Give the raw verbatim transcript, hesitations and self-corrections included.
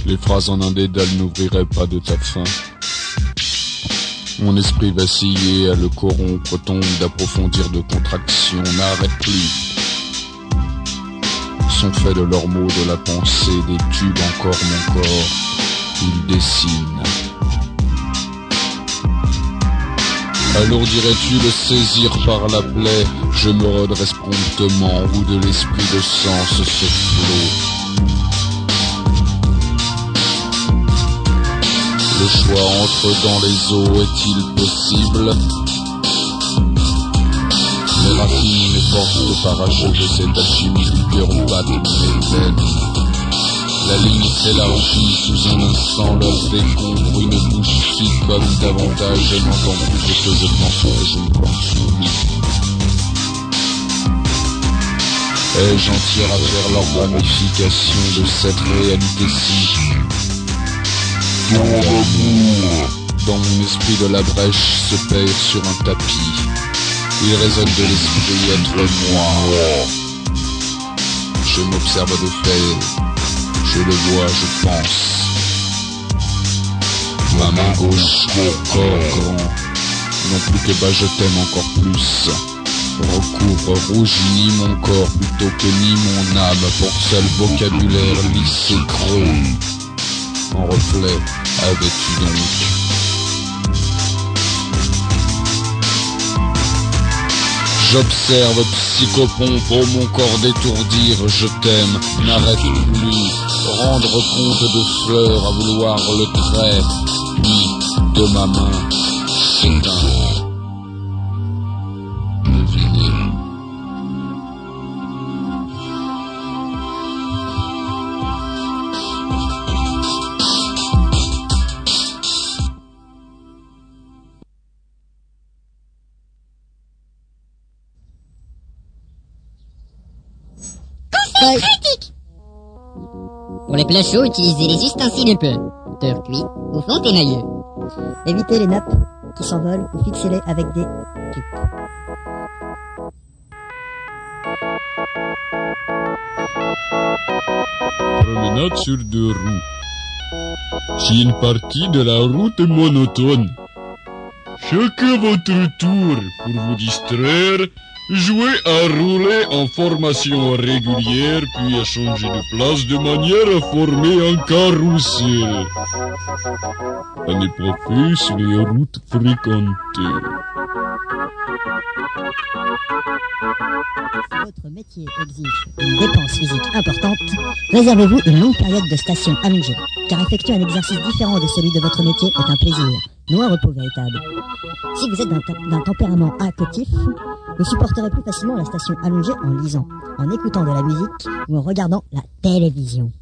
Les phrases en un dédale n'ouvriraient pas de ta faim. Mon esprit vacillé à le corrompre tombe d'approfondir de contractions, n'arrête plus. Sont faits de leurs mots, de la pensée, des tubes encore mon corps, ils dessinent. Alourdirais-tu le saisir par la plaie? Je me redresse promptement, où de l'esprit de sens se flot. Le choix entre dans les eaux est-il possible? Mes racines, mes forces de parachever cette alchimie du cœur battent mes veines. La ligne s'élargit sous un instant, leur découvre une bouche si comme davantage. Je n'entends plus ce que je pense que je ne pense plus. Ai-je entière à faire leur ramification de cette réalité-ci? Ton amour dans mon esprit de la brèche se perd sur un tapis. Il résonne de l'esprit être moi. Je m'observe de fait. Je le vois, je pense. Ma main gauche, mon corps grand. Non plus que bas, je t'aime encore plus. Recouvre, rougit mon corps plutôt que ni mon âme. Pour seul vocabulaire lisse et creux. En reflet, avais-tu donc? J'observe, psychopompe, oh mon corps d'étourdir, je t'aime, n'arrête plus, rendre compte de fleurs, à vouloir le trait, puis de ma main, s'éteindre. Devinez. Pour les plats chauds, utilisez les ustensiles plats. Beurre cuit ou fond émailleux. Évitez les nappes qui s'envolent ou fixez-les avec des tubes. Promenade sur deux roues. Si une partie de la route est monotone, chacun votre tour pour vous distraire. Jouez à rouler en formation régulière, puis à changer de place de manière à former un carrousel. À ne pas faire sur les routes fréquentées. Si votre métier exige une dépense physique importante, réservez-vous une longue période de station allongée, car effectuer un exercice différent de celui de votre métier est un plaisir, non un repos véritable. Si vous êtes d'un, d'un tempérament accotif, vous supporterez plus facilement la station allongée en lisant, en écoutant de la musique ou en regardant la télévision.